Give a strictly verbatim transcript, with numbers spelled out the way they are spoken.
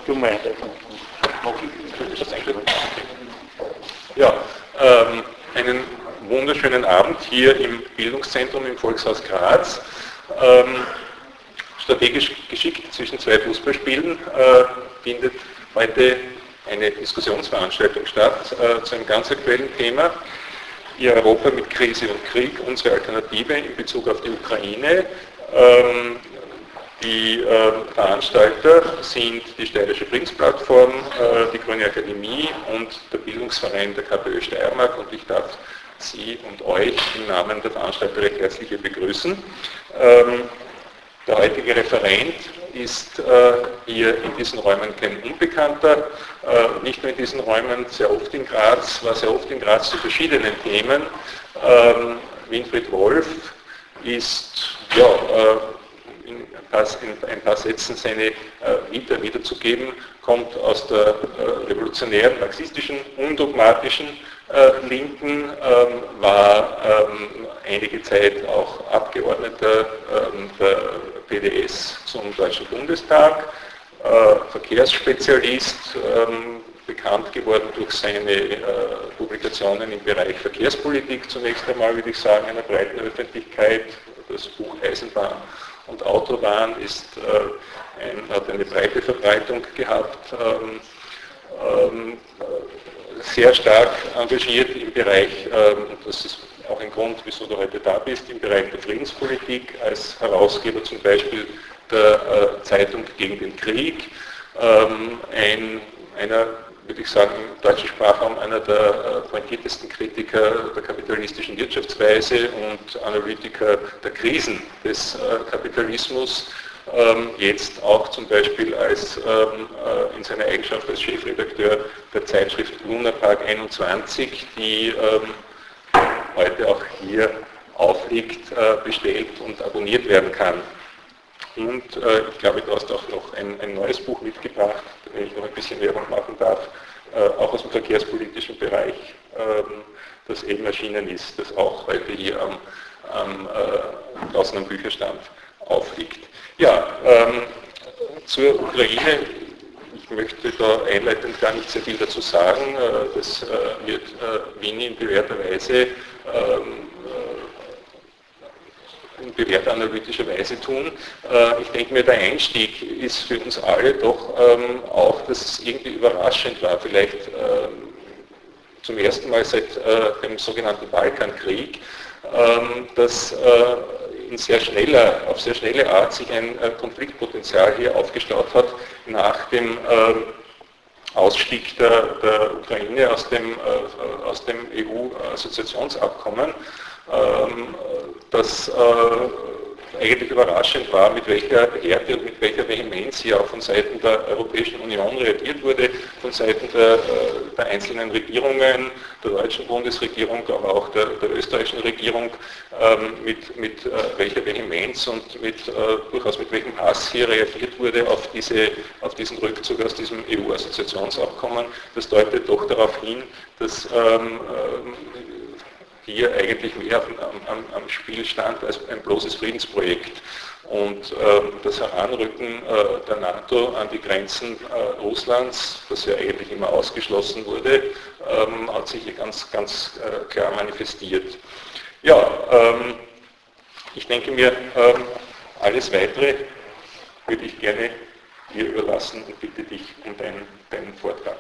du meinst. Ja, ähm, einen wunderschönen Abend hier im Bildungszentrum im Volkshaus Graz. Ähm, strategisch geschickt zwischen zwei Fußballspielen äh, findet heute eine Diskussionsveranstaltung statt äh, zu einem ganz aktuellen Thema. Ihr Europa mit Krise und Krieg, unsere Alternative in Bezug auf die Ukraine. Ähm, die äh, Veranstalter sind die Steirische Friedensplattform, äh, die Grüne Akademie und der Bildungsverein der KPÖ Steiermark, und ich darf Sie und euch im Namen der Veranstalter recht herzlich hier begrüßen. Ähm, der heutige Referent ist äh, hier in diesen Räumen kein Unbekannter, äh, nicht nur in diesen Räumen, sehr oft in Graz, war sehr oft in Graz zu verschiedenen Themen. Ähm, Winfried Wolf ist, ja, äh, in, ein paar, in ein paar Sätzen seine äh, Vita wiederzugeben, kommt aus der äh, revolutionären, marxistischen, undogmatischen äh, Linken, ähm, war ähm, einige Zeit auch Abgeordneter ähm, der P D S zum Deutschen Bundestag, äh, Verkehrsspezialist, ähm, bekannt geworden durch seine äh, Publikationen im Bereich Verkehrspolitik zunächst einmal, würde ich sagen, einer breiten Öffentlichkeit. Das Buch Eisenbahn und Autobahn ist, äh, ein, hat eine breite Verbreitung gehabt. Ähm, ähm, sehr stark engagiert im Bereich, ähm, und das ist auch ein Grund, wieso du heute da bist, im Bereich der Friedenspolitik, als Herausgeber zum Beispiel der äh, Zeitung gegen den Krieg, ähm, ein, einer, würde ich sagen, im deutschen Sprachraum einer der äh, pointiertesten Kritiker der kapitalistischen Wirtschaftsweise und Analytiker der Krisen des äh, Kapitalismus. Ähm, jetzt auch zum Beispiel als ähm, äh, in seiner Eigenschaft als Chefredakteur der Zeitschrift Lunapark einundzwanzig, die ähm, heute auch hier aufliegt, äh, bestellt und abonniert werden kann. Und äh, ich glaube, du hast auch noch ein, ein neues Buch mitgebracht, wenn ich noch ein bisschen Werbung machen darf, äh, auch aus dem verkehrspolitischen Bereich, ähm, das eben erschienen ist, das auch heute hier am, am, äh, draußen am Bücherstand aufliegt. Ja, ähm, zur Ukraine, ich möchte da einleitend gar nicht sehr viel dazu sagen, äh, das äh, wird äh, Winnie in bewährter Weise, ähm, in bewährter analytischer Weise tun. Äh, ich denke mir, der Einstieg ist für uns alle doch ähm, auch, dass es irgendwie überraschend war, vielleicht ähm, zum ersten Mal seit äh, dem sogenannten Balkankrieg, ähm, dass äh, in sehr schneller, auf sehr schnelle Art sich ein äh, Konfliktpotenzial hier aufgestaut hat nach dem äh, Ausstieg der, der Ukraine aus dem, äh, aus dem E U-Assoziationsabkommen, ähm, das äh, eigentlich überraschend war, mit welcher Härte und mit welcher Vehemenz hier auch von Seiten der Europäischen Union reagiert wurde, von Seiten der, der einzelnen Regierungen, der deutschen Bundesregierung, aber auch der, der österreichischen Regierung, ähm, mit, mit äh, welcher Vehemenz und mit, äh, durchaus mit welchem Hass hier reagiert wurde auf, diese, auf diesen Rückzug aus diesem E U-Assoziationsabkommen. Das deutet doch darauf hin, dass ähm, hier eigentlich mehr am, am, am Spiel stand als ein bloßes Friedensprojekt. Und äh, das Heranrücken äh, der NATO an die Grenzen äh, Russlands, das ja eigentlich immer ausgeschlossen wurde, ähm, hat sich hier ganz, ganz äh, klar manifestiert. Ja, ähm, ich denke mir, ähm, alles Weitere würde ich gerne dir überlassen und bitte dich um deinen, deinen Vortrag.